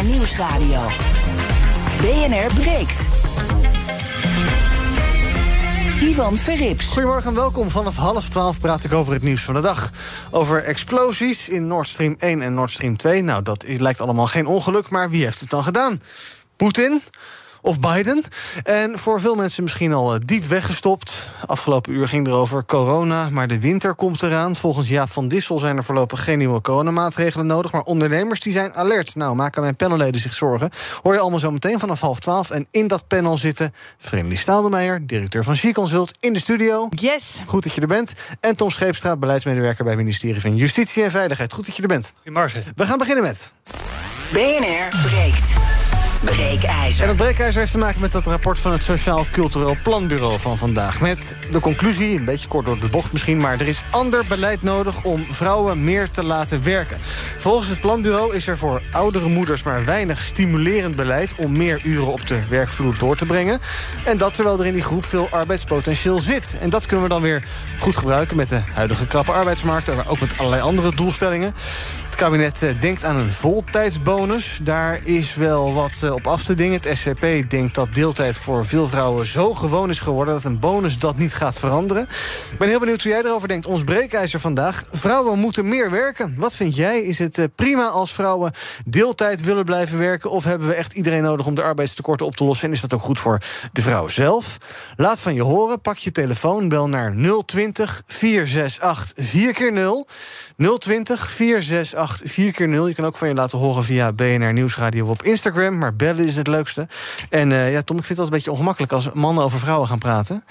BNR Nieuwsradio. BNR breekt. Ivan Verrips. Goedemorgen en welkom. Vanaf 11:30 praat ik over het nieuws van de dag. Over explosies in Nord Stream 1 en Nord Stream 2. Nou, dat lijkt allemaal geen ongeluk, maar wie heeft het dan gedaan? Poetin? Of Biden? En voor veel mensen misschien al diep weggestopt. Afgelopen uur ging erover corona, maar de winter komt eraan. Volgens Jaap van Dissel zijn er voorlopig geen nieuwe coronamaatregelen nodig, maar ondernemers die zijn alert. Nou, maken mijn panelleden zich zorgen? Hoor je allemaal zo meteen vanaf 11:30. En in dat panel zitten Vreemdelie Staaldermeijer, directeur van She-Consult, in de studio. Yes. Goed dat je er bent. En Tom Scheepstra, beleidsmedewerker bij het ministerie van Justitie en Veiligheid. Goed dat je er bent. Goedemorgen. We gaan beginnen met BNR breekt. Breekijzer. En dat breekijzer heeft te maken met dat rapport van het Sociaal Cultureel Planbureau van vandaag. Met de conclusie, een beetje kort door de bocht misschien, maar er is ander beleid nodig om vrouwen meer te laten werken. Volgens het planbureau is er voor oudere moeders maar weinig stimulerend beleid om meer uren op de werkvloer door te brengen. En dat terwijl er in die groep veel arbeidspotentieel zit. En dat kunnen we dan weer goed gebruiken met de huidige krappe arbeidsmarkt, maar ook met allerlei andere doelstellingen. Het kabinet denkt aan een voltijdsbonus. Daar is wel wat op af te dingen. Het SCP denkt dat deeltijd voor veel vrouwen zo gewoon is geworden dat een bonus dat niet gaat veranderen. Ik ben heel benieuwd hoe jij erover denkt. Ons breekijzer vandaag. Vrouwen moeten meer werken. Wat vind jij? Is het prima als vrouwen deeltijd willen blijven werken? Of hebben we echt iedereen nodig om de arbeidstekorten op te lossen? En is dat ook goed voor de vrouw zelf? Laat van je horen. Pak je telefoon. Bel naar 020 468 4x0. 020 468 4x0. Je kan ook van je laten horen via BNR Nieuwsradio op Instagram. Maar bellen is het leukste. En Tom, ik vind het altijd een beetje ongemakkelijk als mannen over vrouwen gaan praten.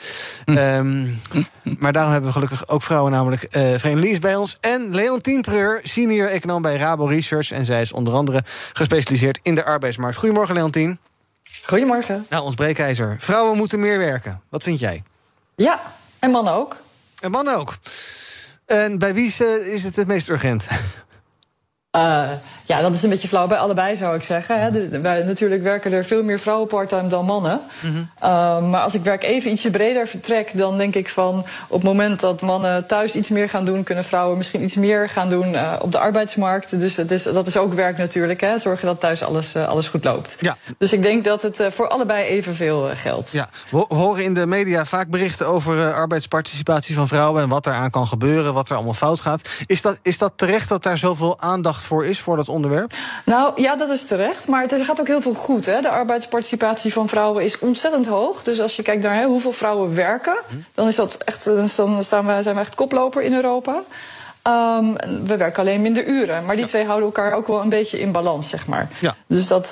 Maar daarom hebben we gelukkig ook vrouwen, namelijk Vreemdelie is bij ons. En Leontien Treur, senior econoom bij Rabo Research. En zij is onder andere gespecialiseerd in de arbeidsmarkt. Goedemorgen, Leontien. Goedemorgen. Nou, ons breekijzer. Vrouwen moeten meer werken. Wat vind jij? Ja, en mannen ook. En mannen ook. En bij wie is het meest urgent? Ja, dat is een beetje flauw bij allebei, zou ik zeggen. Hè. Natuurlijk werken er veel meer vrouwen parttime dan mannen. Mm-hmm. Maar als ik werk even ietsje breder vertrek, dan denk ik van op het moment dat mannen thuis iets meer gaan doen, kunnen vrouwen misschien iets meer gaan doen op de arbeidsmarkt. Dus dat is ook werk natuurlijk. Hè. Zorgen dat thuis alles goed loopt. Ja. Dus ik denk dat het voor allebei evenveel geldt. Ja. We horen in de media vaak berichten over arbeidsparticipatie van vrouwen en wat eraan kan gebeuren, wat er allemaal fout gaat. Is dat terecht dat daar zoveel aandacht voor is, voor dat onderwerp? Nou, ja, dat is terecht. Maar er gaat ook heel veel goed. Hè. De arbeidsparticipatie van vrouwen is ontzettend hoog. Dus als je kijkt naar hoeveel vrouwen werken, dan is dat echt, zijn we echt koploper in Europa. We werken alleen minder uren. Maar die twee houden elkaar ook wel een beetje in balans, zeg maar. Ja. Dus dat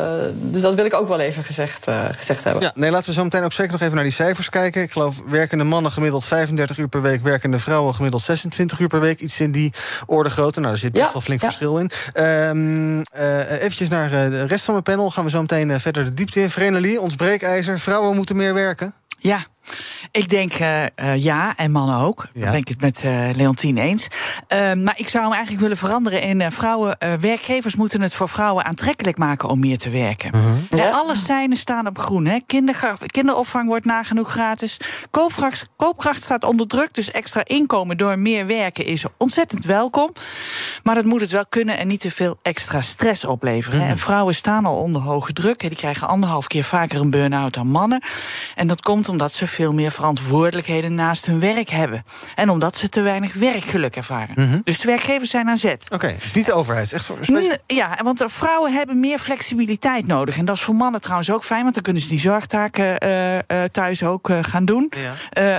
wil ik ook wel even gezegd hebben. Ja, nee, laten we zo meteen ook zeker nog even naar die cijfers kijken. Ik geloof werkende mannen gemiddeld 35 uur per week, werkende vrouwen gemiddeld 26 uur per week. Iets in die orde grootte. Nou, daar zit best wel flink verschil in. Eventjes naar de rest van mijn panel. Gaan we zo meteen verder de diepte in. Vreemdelie, ons breekijzer. Vrouwen moeten meer werken. Ja. Ik denk ja, en mannen ook. Ja. Dat ben ik het met Leontien eens. Maar ik zou hem eigenlijk willen veranderen in werkgevers moeten het voor vrouwen aantrekkelijk maken om meer te werken. Ja. Alle seinen staan op groen. Hè. Kinderopvang wordt nagenoeg gratis. Koopkracht staat onder druk, dus extra inkomen door meer werken is ontzettend welkom. Maar dat moet het wel kunnen en niet te veel extra stress opleveren. Hè. En vrouwen staan al onder hoge druk. Hè. Die krijgen 1,5 keer vaker een burn-out dan mannen. En dat komt omdat ze veel meer verantwoordelijkheden naast hun werk hebben. En omdat ze te weinig werkgeluk ervaren. Dus de werkgevers zijn aan zet. Oké, dus niet de overheid. Echt ja, want vrouwen hebben meer flexibiliteit nodig. En dat is voor mannen trouwens ook fijn, want dan kunnen ze die zorgtaken thuis ook gaan doen. Ja.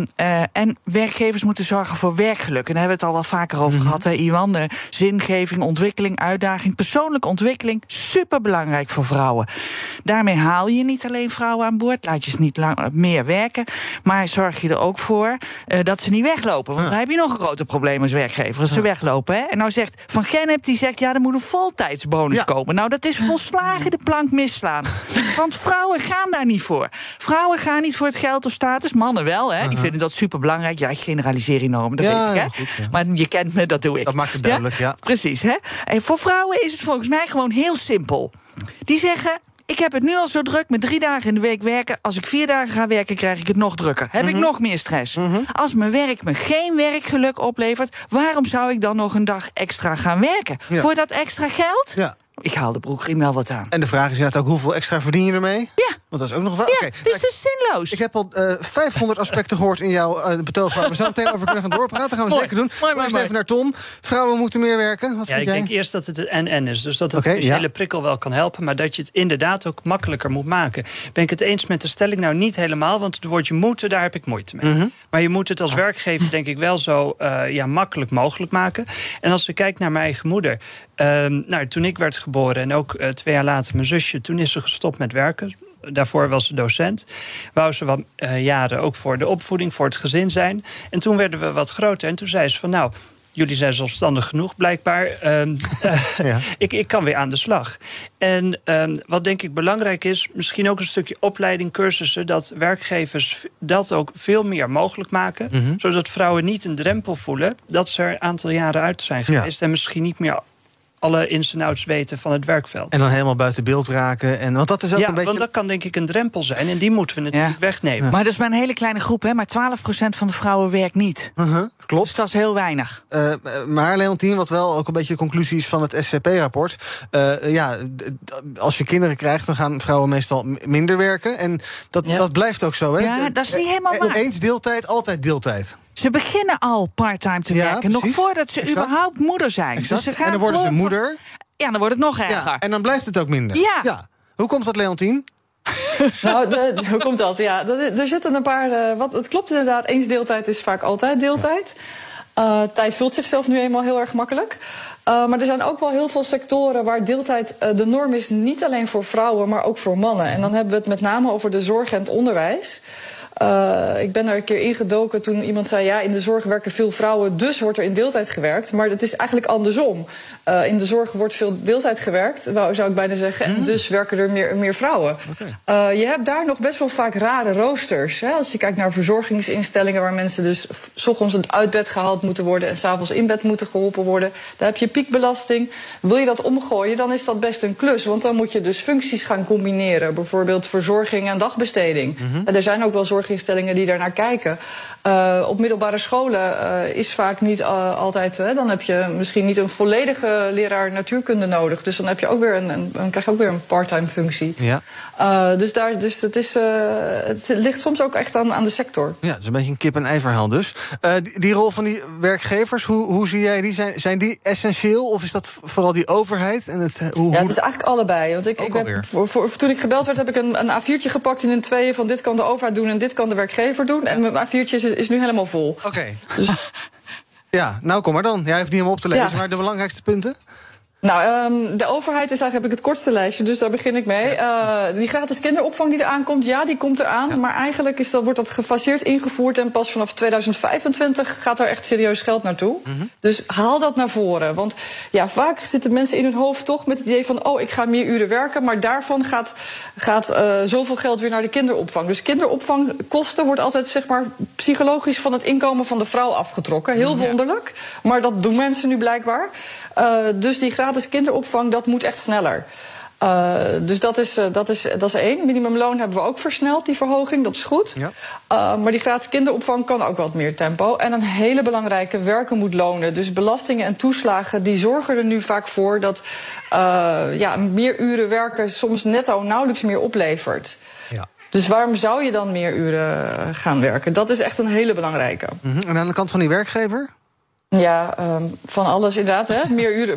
En werkgevers moeten zorgen voor werkgeluk. En daar hebben we het al wel vaker over gehad, hè, Iwan. Zingeving, ontwikkeling, uitdaging, persoonlijke ontwikkeling. Superbelangrijk voor vrouwen. Daarmee haal je niet alleen vrouwen aan boord, laat je ze niet meer werken, maar zorg je er ook voor dat ze niet weglopen. Want dan heb je nog een groter probleem als werkgever, als ze weglopen. Hè? En nou zegt Van Gennep, die zegt, ja, er moet een voltijdsbonus komen. Nou, dat is volslagen de plank misslaan. Want vrouwen gaan daar niet voor. Vrouwen gaan niet voor het geld of status, mannen wel, hè? Die vinden dat superbelangrijk. Ja, ik generaliseer enorm, dat weet ik, hè? Goed, ja. Maar je kent me, dat doe ik. Dat maakt het duidelijk, ja. Precies, hè? En voor vrouwen is het volgens mij gewoon heel simpel. Die zeggen, ik heb het nu al zo druk met 3 dagen in de week werken. Als ik 4 dagen ga werken, krijg ik het nog drukker. Heb ik nog meer stress. Als mijn werk me geen werkgeluk oplevert, waarom zou ik dan nog een dag extra gaan werken? Ja. Voor dat extra geld? Ja. Ik haal de broekriem wel wat aan. En de vraag is inderdaad ook, hoeveel extra verdien je ermee? Ja. Want dat is ook nog wel... Ja, Okay. dit is dus zinloos. Ik heb al 500 aspecten gehoord in jouw betoog... waar we zo meteen over kunnen gaan doorpraten. Dat gaan we zeker doen. Maar even naar Tom. Vrouwen moeten meer werken. Wat vind ik jij? denk eerst dat het het en is. Dus dat de financiële prikkel wel kan helpen... maar dat je het inderdaad ook makkelijker moet maken. Ben ik het eens met de stelling? Nou, niet helemaal, want het woordje moeten, daar heb ik moeite mee. Maar je moet het als werkgever denk ik wel zo makkelijk mogelijk maken. En als we kijken naar mijn eigen moeder... toen ik werd geboren en ook 2 jaar later mijn zusje... toen is ze gestopt met werken. Daarvoor was ze docent. Wou ze wat jaren ook voor de opvoeding, voor het gezin zijn. En toen werden we wat groter. En toen zei ze van nou... Jullie zijn zelfstandig genoeg, blijkbaar. Ik kan weer aan de slag. En wat denk ik belangrijk is... misschien ook een stukje opleiding, cursussen... dat werkgevers dat ook veel meer mogelijk maken. Zodat vrouwen niet een drempel voelen... dat ze er een aantal jaren uit zijn geweest... en misschien niet meer... alle ins en outs weten van het werkveld. En dan helemaal buiten beeld raken. Want dat is ook een beetje... want dat kan denk ik een drempel zijn. En die moeten we natuurlijk wegnemen. Ja. Maar dat is maar een hele kleine groep, hè? Maar 12% van de vrouwen werkt niet. Klopt. Dus dat is heel weinig. Maar Leontien, wat wel ook een beetje de conclusie is van het SCP-rapport... als je kinderen krijgt, dan gaan vrouwen meestal minder werken. En dat blijft ook zo, hè? Ja, dat is niet helemaal waar. Eens deeltijd, altijd deeltijd. Ze beginnen al part-time te werken. Nog voordat ze überhaupt moeder zijn. Dus ze gaan en dan worden ze moeder. Ja, dan wordt het nog erger. Ja, en dan blijft het ook minder. Ja. Hoe komt dat, Leontien? Hoe komt dat? Ja, er zitten een paar... het klopt inderdaad, eens deeltijd is vaak altijd deeltijd. Tijd vult zichzelf nu eenmaal heel erg makkelijk. Maar er zijn ook wel heel veel sectoren waar deeltijd de norm is... niet alleen voor vrouwen, maar ook voor mannen. En dan hebben we het met name over de zorg en het onderwijs... Ik ben daar een keer ingedoken toen iemand zei... ja, in de zorg werken veel vrouwen, dus wordt er in deeltijd gewerkt. Maar het is eigenlijk andersom. In de zorg wordt veel deeltijd gewerkt, zou ik bijna zeggen. En dus werken er meer vrouwen. Je hebt daar nog best wel vaak rare roosters. Hè? Als je kijkt naar verzorgingsinstellingen... waar mensen dus 's ochtends uit bed gehaald moeten worden... en 's avonds in bed moeten geholpen worden. Daar heb je piekbelasting. Wil je dat omgooien, dan is dat best een klus. Want dan moet je dus functies gaan combineren. Bijvoorbeeld verzorging en dagbesteding. En er zijn ook wel zorginstellingen die daarnaar kijken. Op middelbare scholen is vaak niet altijd... dan heb je misschien niet een volledige leraar natuurkunde nodig. Dus dan heb je ook weer dan krijg je ook weer een part-time functie. Ja. Het ligt soms ook echt aan de sector. Ja, het is een beetje een kip-en-ei verhaal dus. Die rol van die werkgevers, hoe zie jij die? Zijn die essentieel of is dat vooral die overheid? En het is eigenlijk allebei. Want toen ik gebeld werd, heb ik een A4'tje gepakt in 2 van dit kan de overheid doen en dit kan de werkgever doen. En mijn A4'tje is nu helemaal vol. Oké. Dus... Ja, nou kom maar dan. Jij hoeft niet helemaal op te lezen, maar de belangrijkste punten? Nou, de overheid is eigenlijk, heb ik het kortste lijstje, dus daar begin ik mee. Die gratis kinderopvang die eraan komt, die komt eraan. Ja. Maar eigenlijk wordt dat gefaseerd ingevoerd en pas vanaf 2025 gaat er echt serieus geld naartoe. Dus haal dat naar voren. Want vaak zitten mensen in hun hoofd toch met het idee van... ik ga meer uren werken, maar daarvan gaat zoveel geld weer naar de kinderopvang. Dus kinderopvangkosten wordt altijd zeg maar psychologisch van het inkomen van de vrouw afgetrokken. Heel wonderlijk, maar dat doen mensen nu blijkbaar. Dus die gratis kinderopvang, dat moet echt sneller. Dus dat is 1. Minimumloon hebben we ook versneld, die verhoging, dat is goed. Ja. Maar die gratis kinderopvang kan ook wat meer tempo. En een hele belangrijke, werken moet lonen. Dus belastingen en toeslagen, die zorgen er nu vaak voor... dat meer uren werken soms netto nauwelijks meer oplevert. Ja. Dus waarom zou je dan meer uren gaan werken? Dat is echt een hele belangrijke. En aan de kant van die werkgever? Ja, van alles inderdaad. Hè.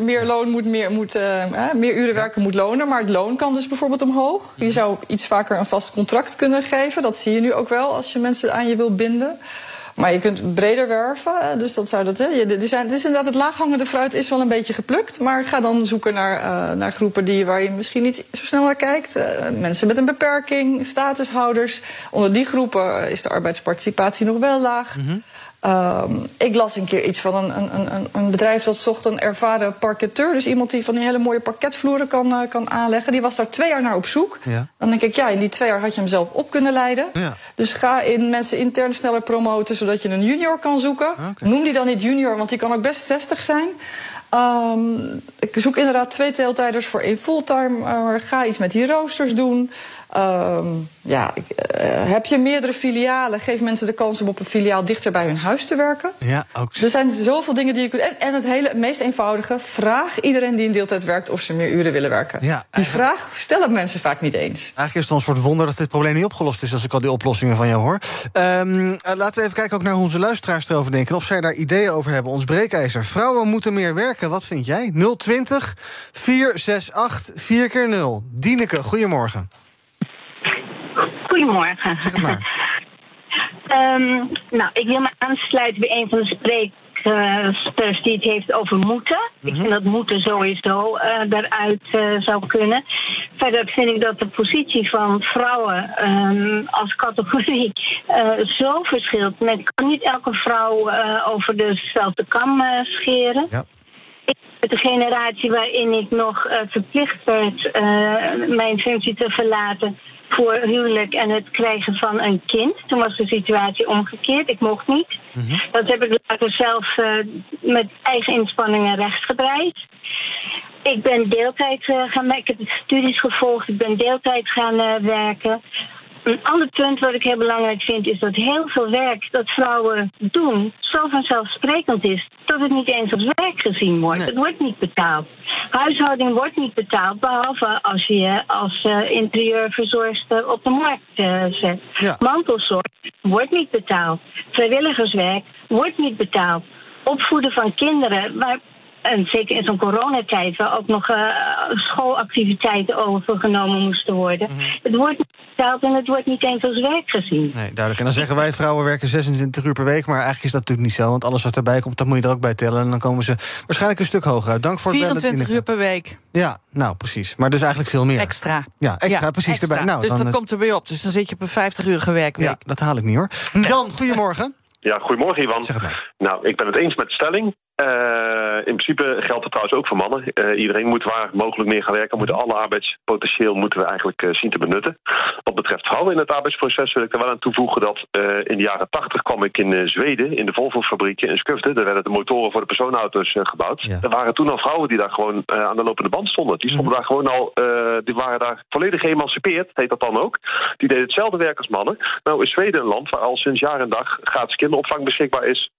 Meer uren werken moet lonen. Maar het loon kan dus bijvoorbeeld omhoog. Je zou iets vaker een vast contract kunnen geven. Dat zie je nu ook wel als je mensen aan je wil binden. Maar je kunt breder werven. Dus dat zou dat. Het is inderdaad, het laaghangende fruit is wel een beetje geplukt. Maar ga dan zoeken naar groepen waar je misschien niet zo snel naar kijkt. Mensen met een beperking, statushouders. Onder die groepen is de arbeidsparticipatie nog wel laag. Ik las een keer iets van een bedrijf dat zocht een ervaren parketeur. Dus iemand die van die hele mooie parketvloeren kan aanleggen. Die was daar 2 jaar naar op zoek. Ja. Dan denk ik, in die 2 jaar had je hem zelf op kunnen leiden. Ja. Dus ga mensen intern sneller promoten, zodat je een junior kan zoeken. Okay. Noem die dan niet junior, want die kan ook best 60 zijn. Ik zoek inderdaad 2 deeltijders voor 1 fulltime. Ga iets met die roosters doen. Heb je meerdere filialen, geef mensen de kans om op een filiaal dichter bij hun huis te werken. Ja, ook. Er zijn zoveel dingen die je kunt... En het meest eenvoudige, vraag iedereen die in deeltijd werkt of ze meer uren willen werken. Ja, die vraag stellen mensen vaak niet eens. Eigenlijk is het een soort wonder dat dit probleem niet opgelost is, als ik al die oplossingen van jou hoor. Laten we even kijken ook naar hoe onze luisteraars erover denken, of zij daar ideeën over hebben. Ons breekijzer. Vrouwen moeten meer werken. Wat vind jij? 020 468 4x0. Dieneke, goedemorgen. Goedemorgen. Zeg het maar. Ik wil me aansluiten bij een van de sprekers die het heeft over moeten. Ik vind dat moeten sowieso daaruit zou kunnen. Verder vind ik dat de positie van vrouwen als categorie zo verschilt. Men kan niet elke vrouw over dezelfde kam scheren. Ja. De generatie waarin ik nog verplicht werd mijn functie te verlaten voor huwelijk en het krijgen van een kind. Toen was de situatie omgekeerd. Ik mocht niet. Dat heb ik later zelf met eigen inspanningen rechtgedraaid. Ik ben deeltijd gaan werken. Ik heb studies gevolgd. Ik ben deeltijd gaan werken. Een ander punt wat ik heel belangrijk vind is dat heel veel werk dat vrouwen doen zo vanzelfsprekend is dat het niet eens als werk gezien wordt. Nee. Het wordt niet betaald. Huishouding wordt niet betaald, behalve als je je als interieurverzorgster op de markt zet. Ja. Mantelzorg wordt niet betaald. Vrijwilligerswerk wordt niet betaald. Opvoeden van kinderen, en zeker in zo'n coronatijd, waar ook nog schoolactiviteiten overgenomen moesten worden. Het wordt niet betaald en het wordt niet eens als werk gezien. Nee, duidelijk. En dan zeggen wij, vrouwen werken 26 uur per week, maar eigenlijk is dat natuurlijk niet zo, want alles wat erbij komt, dat moet je er ook bij tellen. En dan komen ze waarschijnlijk een stuk hoger uit. Dank voor het bellen. 24 uur per week. Ja, nou precies. Maar dus eigenlijk veel meer. Extra. Ja, extra, precies. Extra. Erbij. Nou, dus dat komt er weer op. Dus dan zit je op een 50-uurige werkweek. Ja, dat haal ik niet hoor. Jan, goedemorgen. Ja, goedemorgen Ivan. Zeg het maar. Nou, ik ben het eens met de stelling. In principe geldt het trouwens ook voor mannen. Iedereen moet waar mogelijk meer gaan werken. Alle arbeidspotentieel moeten we eigenlijk zien te benutten. Wat betreft vrouwen in het arbeidsproces wil ik er wel aan toevoegen dat in de jaren 80 kwam ik in Zweden, in de Volvo-fabrieken in Skövde. Daar werden de motoren voor de personenauto's gebouwd. Ja. Er waren toen al vrouwen die daar gewoon aan de lopende band stonden. Die stonden daar gewoon al, die waren daar volledig geëmancipeerd, heet dat dan ook. Die deden hetzelfde werk als mannen. Nou is Zweden een land waar al sinds jaar en dag gratis kinderopvang beschikbaar is.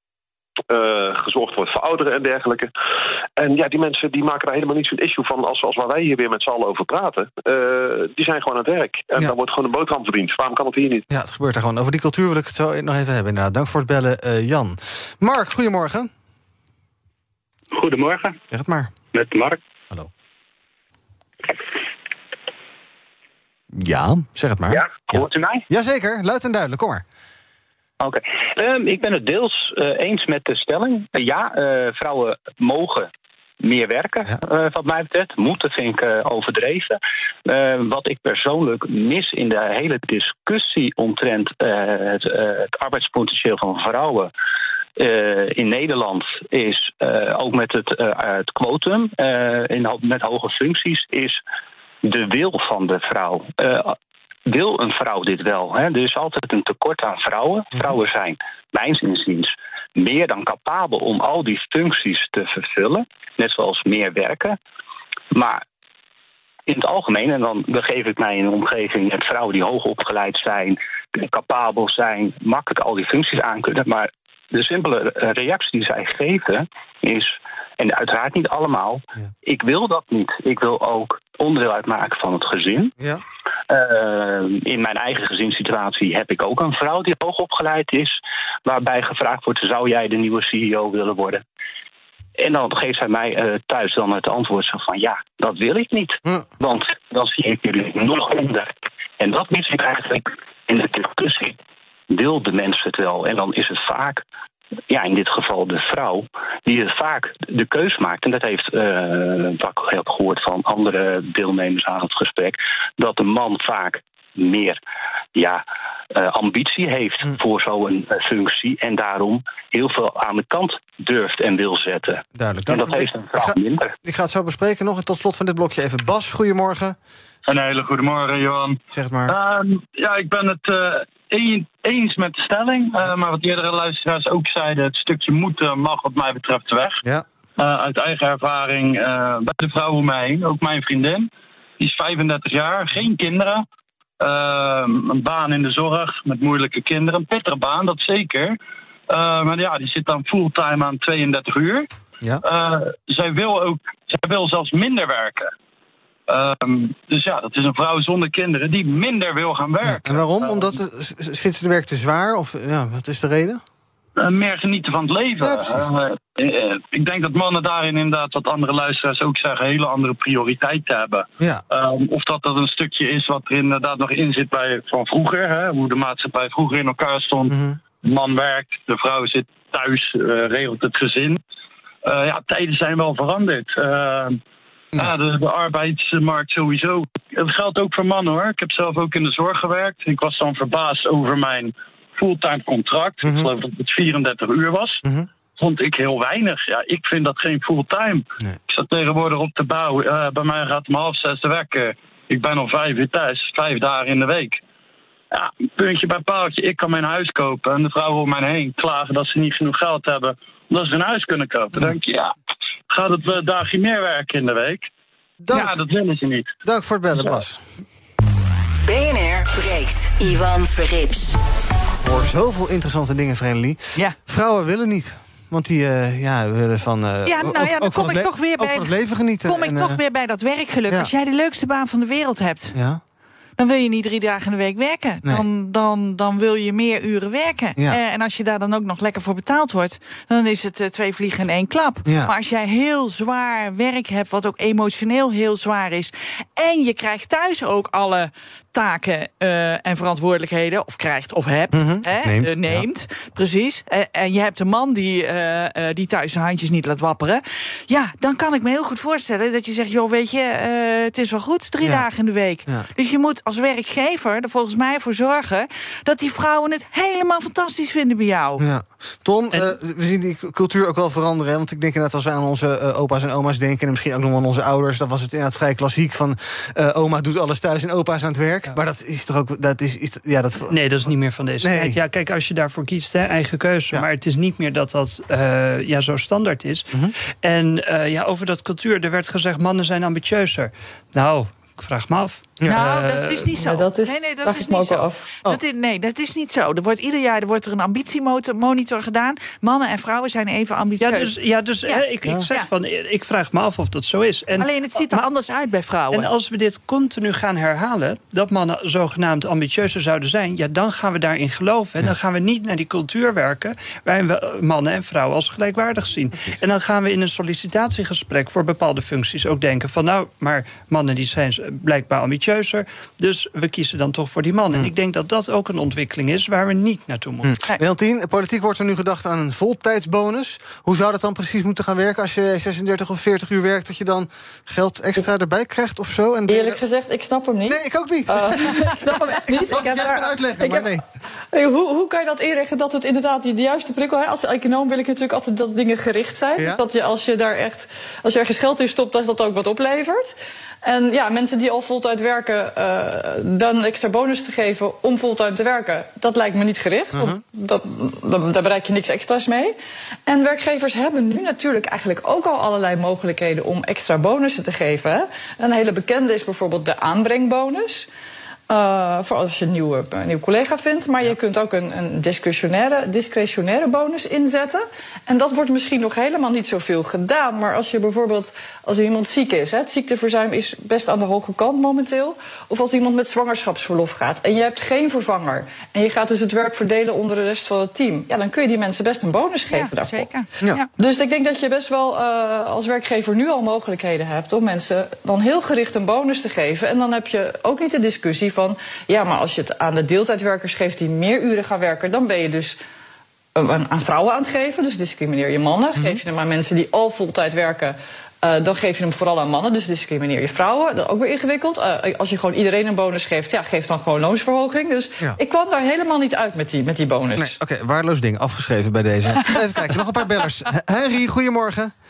Gezorgd wordt voor ouderen en dergelijke. En ja, die mensen die maken daar helemaal niet zo'n issue van als waar wij hier weer met z'n allen over praten. Die zijn gewoon aan het werk. En daar wordt gewoon een boterham verdiend. Waarom kan het hier niet? Ja, het gebeurt daar gewoon. Over die cultuur wil ik het zo nog even hebben. Inderdaad. Dank voor het bellen, Jan. Mark, goedemorgen. Goedemorgen. Zeg het maar. Met Mark. Hallo. Ja, zeg het maar. Ja, hoort u mij? Jazeker, luid en duidelijk. Kom maar. Oké. Ik ben het deels eens met de stelling. Vrouwen mogen meer werken, wat mij betreft. Moeten vind ik overdreven. Wat ik persoonlijk mis in de hele discussie omtrent het arbeidspotentieel van vrouwen in Nederland is, ook met het quotum met hoge functies, is de wil van de vrouw. Wil een vrouw dit wel? Hè? Er is altijd een tekort aan vrouwen. Vrouwen zijn, mijns inziens, meer dan capabel om al die functies te vervullen. Net zoals meer werken. Maar in het algemeen, en dan begeef ik mij in een omgeving met vrouwen die hoog opgeleid zijn, capabel zijn, makkelijk al die functies aan kunnen. Maar de simpele reactie die zij geven is, en uiteraard niet allemaal, ik wil dat niet. Ik wil ook onderdeel uitmaken van het gezin. Ja. In mijn eigen gezinssituatie heb ik ook een vrouw die hoog opgeleid is, waarbij gevraagd wordt, zou jij de nieuwe CEO willen worden? En dan geeft zij mij thuis dan het antwoord zo van, ja, dat wil ik niet. Want dan zie ik jullie nog onder. En dat mis ik eigenlijk in de discussie. Wil de mens het wel? En dan is het vaak, in dit geval de vrouw, die vaak de keus maakt. En dat heeft, wat ik heb gehoord van andere deelnemers aan het gesprek, dat de man vaak meer ambitie heeft voor zo'n functie en daarom heel veel aan de kant durft en wil zetten. Duidelijk. En dat heeft een vrouw minder. Ik ga het zo bespreken nog. En tot slot van dit blokje even Bas. Goedemorgen. Een hele goede morgen, Johan. Zeg het maar. Ik ben het eens met de stelling. Maar wat eerdere luisteraars ook zeiden, het stukje moeten mag wat mij betreft weg. Ja. Uit eigen ervaring bij de vrouw om mij heen, ook mijn vriendin. Die is 35 jaar, geen kinderen. Een baan in de zorg met moeilijke kinderen. Een pittige baan, dat zeker. Maar ja, die zit dan fulltime aan 32 uur. Ja. Zij wil zelfs minder werken. Dus ja, dat is een vrouw zonder kinderen die minder wil gaan werken. En waarom? Omdat vindt ze de werk te zwaar? Of wat is de reden? Meer genieten van het leven. Ja, ik denk dat mannen daarin inderdaad, wat andere luisteraars ook zeggen, hele andere prioriteiten hebben. Ja. Of dat een stukje is wat er inderdaad nog in zit van vroeger. Hè, hoe de maatschappij vroeger in elkaar stond. Mm-hmm. De man werkt, de vrouw zit thuis, regelt het gezin. Tijden zijn wel veranderd. De arbeidsmarkt sowieso. Dat geldt ook voor mannen, hoor. Ik heb zelf ook in de zorg gewerkt. Ik was dan verbaasd over mijn fulltime contract. Mm-hmm. Ik geloof dat het 34 uur was. Mm-hmm. Vond ik heel weinig. Ja, ik vind dat geen fulltime. Nee. Ik zat tegenwoordig op de bouw. Bij mij gaat het 5:30 de wekker. Ik ben al 5 uur thuis. 5 dagen in de week. Ja, puntje bij paaltje. Ik kan mijn huis kopen. En de vrouwen om mij heen klagen dat ze niet genoeg geld hebben omdat ze een huis kunnen kopen. Dan denk je, gaat het dagje meer werken in de week? Dank. Ja, dat willen ze niet. Dank voor het bellen, Bas. BNR breekt. Ivan Verrips. Voor zoveel interessante dingen, Vreneli. Ja. Vrouwen willen niet. Want die willen van. Dan kom ik toch weer bij het leven genieten. Kom ik toch weer bij dat werkgeluk. Ja. Als jij de leukste baan van de wereld hebt. Ja. Dan wil je niet 3 dagen in de week werken. Nee. Dan wil je meer uren werken. Ja. En als je daar dan ook nog lekker voor betaald wordt, dan is het 2 vliegen in 1 klap. Ja. Maar als jij heel zwaar werk hebt, wat ook emotioneel heel zwaar is, en je krijgt thuis ook alle taken en verantwoordelijkheden, of krijgt of hebt, neemt. Ja. Precies. En je hebt een man die thuis zijn handjes niet laat wapperen. Ja, dan kan ik me heel goed voorstellen dat je zegt, joh, weet je, het is wel goed, 3 dagen in de week. Ja. Dus je moet als werkgever er volgens mij voor zorgen dat die vrouwen het helemaal fantastisch vinden bij jou. Ja. Ton, we zien die cultuur ook wel veranderen. Hè? Want ik denk inderdaad, als wij aan onze opa's en oma's denken, en misschien ook nog aan onze ouders, dan was het inderdaad vrij klassiek van oma doet alles thuis en opa is aan het werk. Ja. Maar dat is toch ook. Nee, dat is niet meer van deze tijd. Ja, kijk, als je daarvoor kiest, eigen keuze. Ja. Maar het is niet meer dat zo standaard is. Mm-hmm. En over dat cultuur, er werd gezegd, mannen zijn ambitieuzer. Nou, ik vraag me af. Ja. Nou, dat is niet zo. Dat is niet zo. Dat is niet zo. Ieder jaar wordt er een ambitiemonitor gedaan. Mannen en vrouwen zijn even ambitieus. Ik vraag me af of dat zo is. Alleen het ziet er anders uit bij vrouwen. En als we dit continu gaan herhalen, dat mannen zogenaamd ambitieuzer zouden zijn, dan gaan we daarin geloven. En dan gaan we niet naar die cultuur werken waarin we mannen en vrouwen als gelijkwaardig zien. En dan gaan we in een sollicitatiegesprek voor bepaalde functies ook denken van, maar mannen die zijn blijkbaar ambitieuzer, dus we kiezen dan toch voor die man. En ik denk dat dat ook een ontwikkeling is waar we niet naartoe moeten. Leontien, politiek wordt er nu gedacht aan een voltijdsbonus. Hoe zou dat dan precies moeten gaan werken? Als je 36 of 40 uur werkt, dat je dan geld extra erbij krijgt of zo? En eerlijk gezegd, ik snap hem niet. Nee, ik ook niet. Ik snap hem echt niet. Ik heb het uitleggen, maar nee. Hoe kan je dat inrichten dat het inderdaad de juiste prikkel is? Als econoom wil ik natuurlijk altijd dat dingen gericht zijn. Ja? Dus dat je als je ergens geld in stopt, dat dat ook wat oplevert. En mensen die al fulltime werken, dan een extra bonus te geven om fulltime te werken, dat lijkt me niet gericht. Want daar bereik je niks extra's mee. En werkgevers hebben nu natuurlijk eigenlijk ook al allerlei mogelijkheden om extra bonussen te geven. Hè. Een hele bekende is bijvoorbeeld de aanbrengbonus. Voor als je een nieuw collega vindt. Maar je kunt ook een discretionaire bonus inzetten. En dat wordt misschien nog helemaal niet zoveel gedaan. Maar als iemand ziek is, het ziekteverzuim is best aan de hoge kant momenteel. Of als iemand met zwangerschapsverlof gaat en je hebt geen vervanger, en je gaat dus het werk verdelen onder de rest van het team, dan kun je die mensen best een bonus geven daarvoor. Zeker. Ja. Dus ik denk dat je best wel als werkgever nu al mogelijkheden hebt om mensen dan heel gericht een bonus te geven. En dan heb je ook niet de discussie van, maar als je het aan de deeltijdwerkers geeft die meer uren gaan werken, dan ben je dus aan vrouwen aan het geven. Dus discrimineer je mannen. Mm-hmm. Geef je hem aan mensen die al fulltime werken, dan geef je hem vooral aan mannen. Dus discrimineer je vrouwen. Dat is ook weer ingewikkeld. Als je gewoon iedereen een bonus geeft, geef dan gewoon loonsverhoging. Dus ik kwam daar helemaal niet uit met die bonus. Nee, Oké, waardeloos ding. Afgeschreven bij deze. Even kijken, nog een paar bellers. Henry, goedemorgen.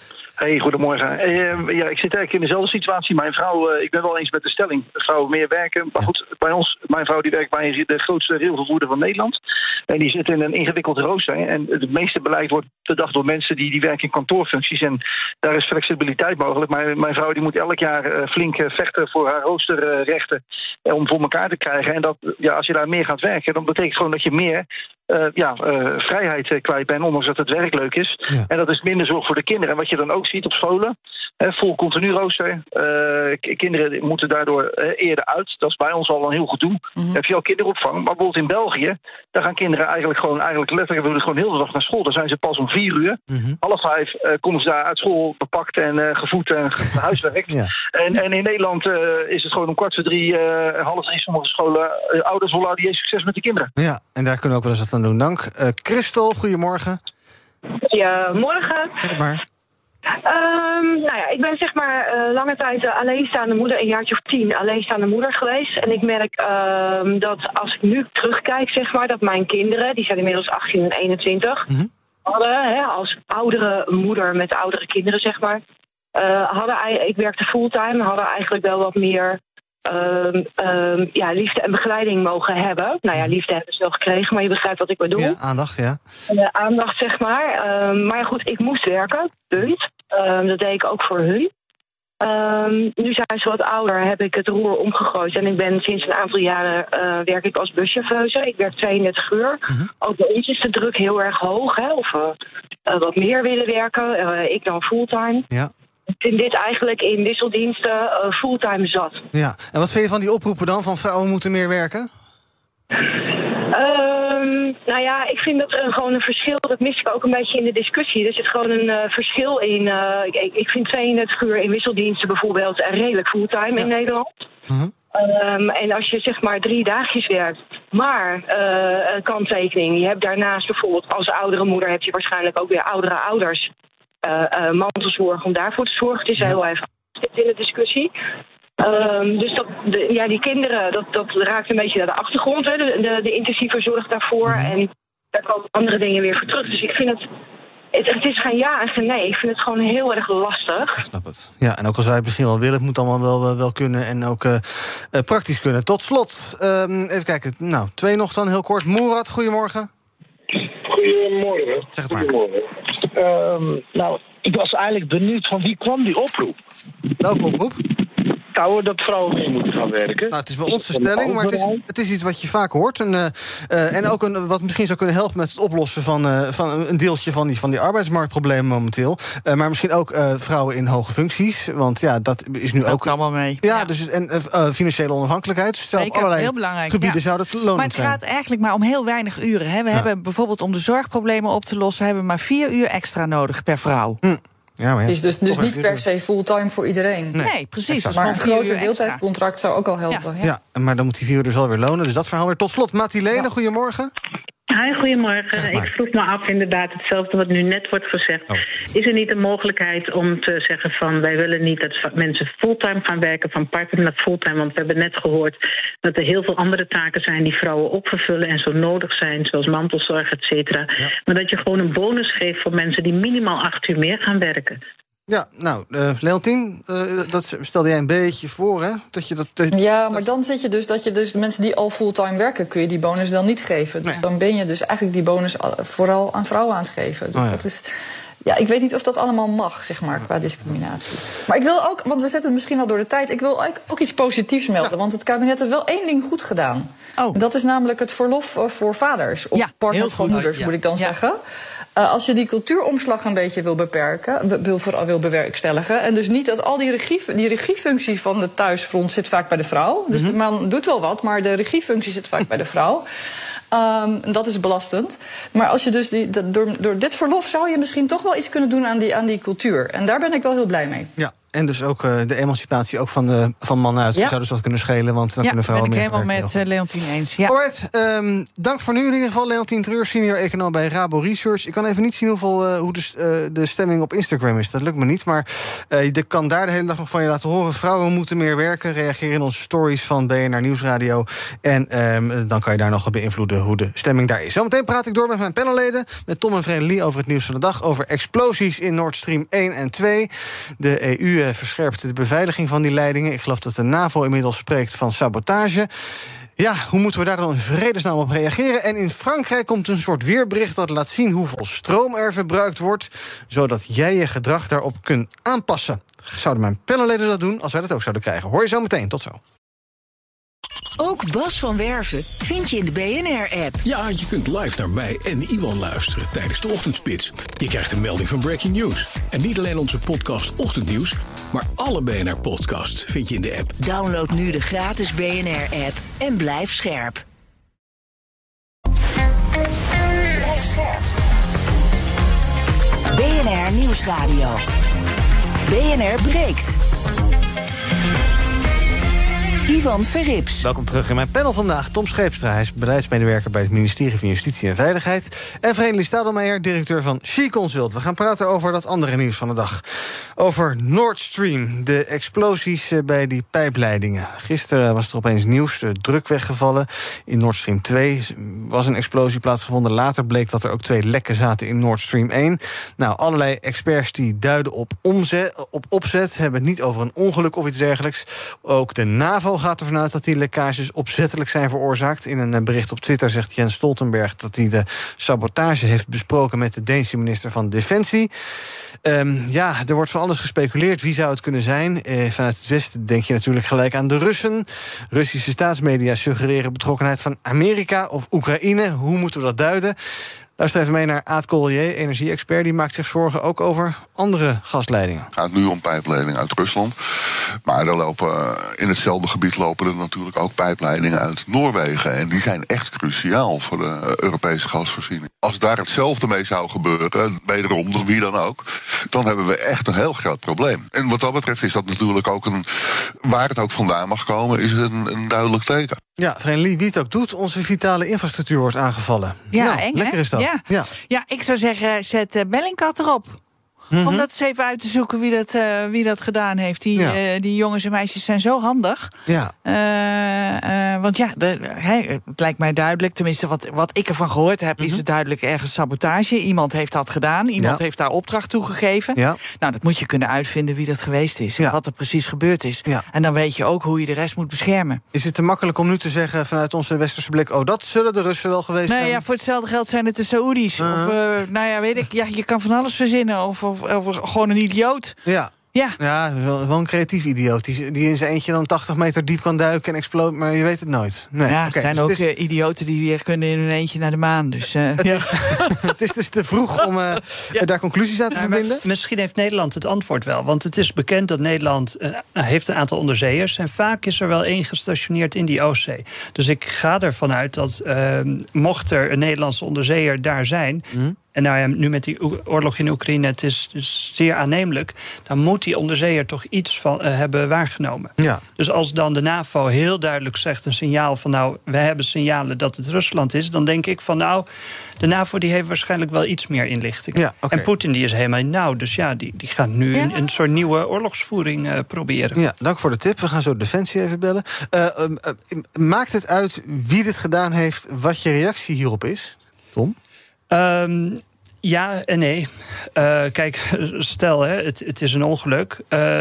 Hey, goedemorgen. Ik zit eigenlijk in dezelfde situatie. Mijn vrouw, ik ben wel eens met de stelling. Vrouwen meer werken. Maar goed, bij ons, mijn vrouw die werkt bij de grootste railvervoerder van Nederland. En die zit in een ingewikkeld rooster. En het meeste beleid wordt bedacht door mensen die werken in kantoorfuncties. En daar is flexibiliteit mogelijk. Maar mijn vrouw die moet elk jaar flink vechten voor haar roosterrechten. Om voor elkaar te krijgen. En dat, als je daar meer gaat werken, dan betekent gewoon dat je meer vrijheid kwijt bent, ondanks dat het werk leuk is. Ja. En dat is minder zorg voor de kinderen. En wat je dan ook ziet op scholen, vol continu rooster. Kinderen moeten daardoor eerder uit. Dat is bij ons al een heel gedoe. Heb je al kinderopvang. Maar bijvoorbeeld in België, daar gaan kinderen eigenlijk letterlijk willen gewoon heel de dag naar school. Dan zijn ze pas om 4 uur. 4:30 komen ze daar uit school bepakt en gevoed en gehuiswerkt. Ja. En in Nederland is het gewoon om 2:45, 2:30 sommige scholen. Ouders willen die succes met de kinderen. Ja, en daar kunnen we ook wel eens wat aan doen. Dank. Christel, goedemorgen. Ja, morgen. Zeg het maar. Ik ben zeg maar lange tijd alleenstaande moeder, een jaartje of 10 alleenstaande moeder geweest. En ik merk dat als ik nu terugkijk, zeg maar, dat mijn kinderen, die zijn inmiddels 18 en 21, hadden, als oudere moeder met oudere kinderen, zeg maar, ik werkte fulltime, hadden eigenlijk wel wat meer liefde en begeleiding mogen hebben. Nou ja, liefde hebben ze wel gekregen, maar je begrijpt wat ik bedoel. Ja, aandacht, ja. Aandacht, zeg maar. Maar goed, ik moest werken, punt. Dat deed ik ook voor hun. Nu zijn ze wat ouder, heb ik het roer omgegooid. En ik ben sinds een aantal jaren werk ik als buschauffeuse. Ik werk 32 uur. Ook bij ons is de druk heel erg hoog. Hè? Of we wat meer willen werken. Ik dan fulltime. Ja. Ik vind dit eigenlijk in wisseldiensten fulltime zat. Ja, en wat vind je van die oproepen dan van vrouwen moeten meer werken? Ik vind dat gewoon een verschil. Dat mis ik ook een beetje in de discussie. Er zit gewoon een verschil in. Ik vind 32 uur in wisseldiensten bijvoorbeeld redelijk fulltime in Nederland. En als je zeg maar 3 dagjes werkt, maar kanttekening. Je hebt daarnaast bijvoorbeeld als oudere moeder heb je waarschijnlijk ook weer oudere ouders. Mantelzorg om daarvoor te zorgen. Het is heel even in de discussie. Dus die kinderen, dat raakt een beetje naar de achtergrond. Hè, de intensieve zorg daarvoor. En daar komen andere dingen weer voor terug. Dus ik vind het is geen ja en geen nee. Ik vind het gewoon heel erg lastig. Ik snap het. Ja, en ook al zou je het misschien wel willen, het moet allemaal wel kunnen en ook praktisch kunnen. Tot slot, even kijken. Nou, 2 nog dan, heel kort. Moerad, goedemorgen. Goedemorgen. Zeg het maar. Goedemorgen. Ik was eigenlijk benieuwd van wie kwam die oproep? Welke oproep? Nou, dat vrouwen mee moeten gaan werken. Nou, het is wel onze stelling, maar het is iets wat je vaak hoort. En ook wat misschien zou kunnen helpen met het oplossen van een deeltje van die arbeidsmarktproblemen momenteel. Maar misschien ook vrouwen in hoge functies. Want ja, dat is nu ook allemaal mee. Ja, dus financiële onafhankelijkheid. Dus op allerlei heel belangrijk, gebieden zou dat lonend zijn. Maar het gaat eigenlijk maar om heel weinig uren. Hè. We hebben bijvoorbeeld om de zorgproblemen op te lossen, hebben we maar 4 uur extra nodig per vrouw. Ja, maar dus niet per se fulltime voor iedereen. Nee, precies. Dus maar een groter deeltijdcontract zou ook al helpen. Ja, maar dan moet die 4 uur dus wel weer lonen. Dus dat verhaal weer. Tot slot, Mathilene, goedemorgen. Hi, goedemorgen. Ik vroeg me af inderdaad hetzelfde wat nu net wordt gezegd. Is er niet een mogelijkheid om te zeggen van wij willen niet dat mensen fulltime gaan werken, van parttime naar fulltime, want we hebben net gehoord dat er heel veel andere taken zijn die vrouwen ook vervullen en zo nodig zijn, zoals mantelzorg, et cetera. Ja. Maar dat je gewoon een bonus geeft voor mensen die minimaal 8 uur meer gaan werken. Ja, nou, Leontien, dat stelde jij een beetje voor, hè? Ja, maar dan zit je dus dat je dus de mensen die al fulltime werken, kun je die bonus dan niet geven. Dus dan ben je dus eigenlijk die bonus vooral aan vrouwen aan het geven. Dus dat is. Ja, ik weet niet of dat allemaal mag, zeg maar, qua discriminatie. Maar ik wil ook, want we zetten het misschien al door de tijd, ik wil ook iets positiefs melden. Want het kabinet heeft wel 1 ding goed gedaan. Dat is namelijk het verlof voor vaders. Of partners van moeders, moet ik dan zeggen. Als je die cultuuromslag een beetje wil beperken, wil bewerkstelligen. En dus niet dat al die regiefunctie van de thuisfront zit vaak bij de vrouw. Dus de man doet wel wat, maar de regiefunctie zit vaak bij de vrouw. Dat is belastend. Maar als je dus door dit verlof zou je misschien toch wel iets kunnen doen aan die cultuur. En daar ben ik wel heel blij mee. Ja. en dus ook de emancipatie ook van mannen uit. Zou dus wat kunnen schelen, want dan kunnen vrouwen meer werken. Ja, ben ik helemaal met Leontien eens. Ja. Alright, dank voor nu in ieder geval. Leontien Treur, senior econoom bij Rabo Research. Ik kan even niet zien hoe de stemming op Instagram is. Dat lukt me niet, maar je kan daar de hele dag nog van je laten horen. Vrouwen moeten meer werken. Reageer in onze stories van BNR Nieuwsradio. En dan kan je daar nog beïnvloeden hoe de stemming daar is. Zometeen praat ik door met mijn panelleden, met Tom en Vredelie over het nieuws van de dag, over explosies in Nord Stream 1 en 2. De EU verscherpt de beveiliging van die leidingen. Ik geloof dat de NAVO inmiddels spreekt van sabotage. Ja, hoe moeten we daar dan in vredesnaam op reageren? En in Frankrijk komt een soort weerbericht dat laat zien hoeveel stroom er verbruikt wordt, zodat jij je gedrag daarop kunt aanpassen. Zouden mijn panelleden dat doen als wij dat ook zouden krijgen? Hoor je zo meteen. Tot zo. Ook Bas van Werven vind je in de BNR-app. Ja, je kunt live naar mij en Iwan luisteren tijdens de Ochtendspits. Je krijgt een melding van Breaking News. En niet alleen onze podcast Ochtendnieuws, maar alle BNR-podcasts vind je in de app. Download nu de gratis BNR-app en blijf scherp. BNR Nieuwsradio. BNR breekt. Ivan Verrips. Welkom terug in mijn panel vandaag. Tom Scheepstra, hij is beleidsmedewerker bij het ministerie van Justitie en Veiligheid. En Vredelie Stadelmeijer, directeur van She-Consult. We gaan praten over dat andere nieuws van de dag. Over Nord Stream, de explosies bij die pijpleidingen. Gisteren was er opeens nieuws, druk weggevallen. In Nord Stream 2 was een explosie plaatsgevonden. Later bleek dat er ook 2 lekken zaten in Nord Stream 1. Nou, allerlei experts die duiden op opzet, hebben het niet over een ongeluk of iets dergelijks. Ook de NAVO gaat ervan uit dat die lekkages opzettelijk zijn veroorzaakt. In een bericht op Twitter zegt Jens Stoltenberg dat hij de sabotage heeft besproken met de Deense minister van Defensie. Ja, er wordt van alles gespeculeerd. Wie zou het kunnen zijn? Vanuit het Westen denk je natuurlijk gelijk aan de Russen. Russische staatsmedia suggereren betrokkenheid van Amerika of Oekraïne. Hoe moeten we dat duiden? Luister even mee naar Aad Collier, energie-expert. Die maakt zich zorgen ook over andere gasleidingen. Het gaat nu om pijpleidingen uit Rusland. Maar in hetzelfde gebied lopen er natuurlijk ook pijpleidingen uit Noorwegen. En die zijn echt cruciaal voor de Europese gasvoorziening. Als daar hetzelfde mee zou gebeuren, wederom door wie dan ook, dan hebben we echt een heel groot probleem. En wat dat betreft is dat natuurlijk ook waar het ook vandaan mag komen, is een duidelijk teken. Ja, Vredelie, wie het ook doet, onze vitale infrastructuur wordt aangevallen. Ja, nou, eng, lekker is dat. Ja, ik zou zeggen, zet Bellingcat erop. Om dat eens even uit te zoeken wie dat gedaan heeft. Die jongens en meisjes zijn zo handig. Ja. Want het lijkt mij duidelijk, tenminste wat ik ervan gehoord heb, is het duidelijk ergens sabotage. Iemand heeft dat gedaan, iemand heeft daar opdracht toegegeven. Ja. Nou, dat moet je kunnen uitvinden wie dat geweest is. En wat er precies gebeurd is. Ja. En dan weet je ook hoe je de rest moet beschermen. Is het te makkelijk om nu te zeggen vanuit onze westerse blik, dat zullen de Russen wel geweest zijn? Ja, voor hetzelfde geld zijn het de Saoedi's. Of weet ik, je kan van alles verzinnen. Of gewoon een idioot. Ja, wel een creatief idioot. Die in zijn eentje dan 80 meter diep kan duiken en explode, maar je weet het nooit. Nee. Ja, er zijn dus ook idioten die weer kunnen in hun eentje naar de maan. Dus, het is dus te vroeg om daar conclusies aan te verbinden. Misschien heeft Nederland het antwoord wel. Want het is bekend dat Nederland heeft een aantal onderzeeërs. En vaak is er wel één gestationeerd in die Oostzee. Dus ik ga ervan uit dat mocht er een Nederlandse onderzeeër daar zijn, en nou ja, nu met die oorlog in Oekraïne, het is dus zeer aannemelijk, dan moet die onderzeeër toch iets van hebben waargenomen. Ja. Dus als dan de NAVO heel duidelijk zegt, een signaal van we hebben signalen dat het Rusland is, dan denk ik van de NAVO die heeft waarschijnlijk wel iets meer inlichting. Ja, okay. En Poetin die is helemaal dus die gaat nu een soort nieuwe oorlogsvoering proberen. Ja, dank voor de tip. We gaan zo Defensie even bellen. Maakt het uit wie dit gedaan heeft, wat je reactie hierop is, Tom? Ja en nee. Kijk, stel, het is een ongeluk.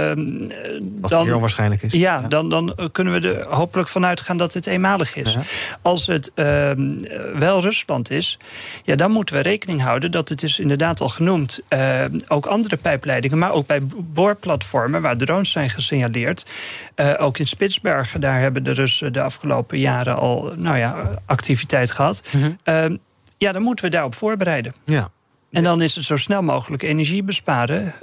Wat heel waarschijnlijk is. Ja, dan kunnen we er hopelijk vanuit gaan dat het eenmalig is. Ja. Als het wel Rusland is, dan moeten we rekening houden dat het is inderdaad al genoemd, ook andere pijpleidingen, maar ook bij boorplatformen waar drones zijn gesignaleerd. Ook in Spitsbergen, daar hebben de Russen de afgelopen jaren al activiteit gehad. Dan moeten we daarop voorbereiden. Ja. En dan is het zo snel mogelijk energie besparen.